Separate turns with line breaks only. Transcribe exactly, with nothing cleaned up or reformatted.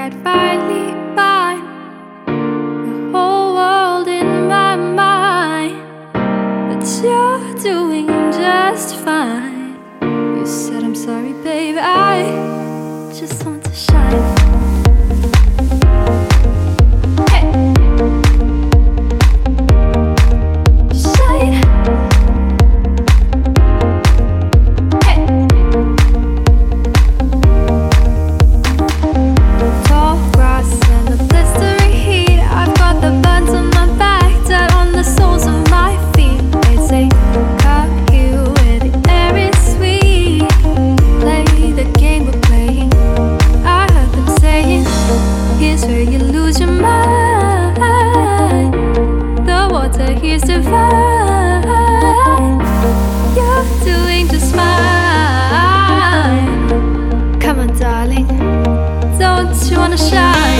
I'd finally find the whole world in my mind. But you're doing just fine. You said I'm sorry, baby, I just want to shine. Here's divine. You're doing just fine. Come on, darling, don't you wanna shine?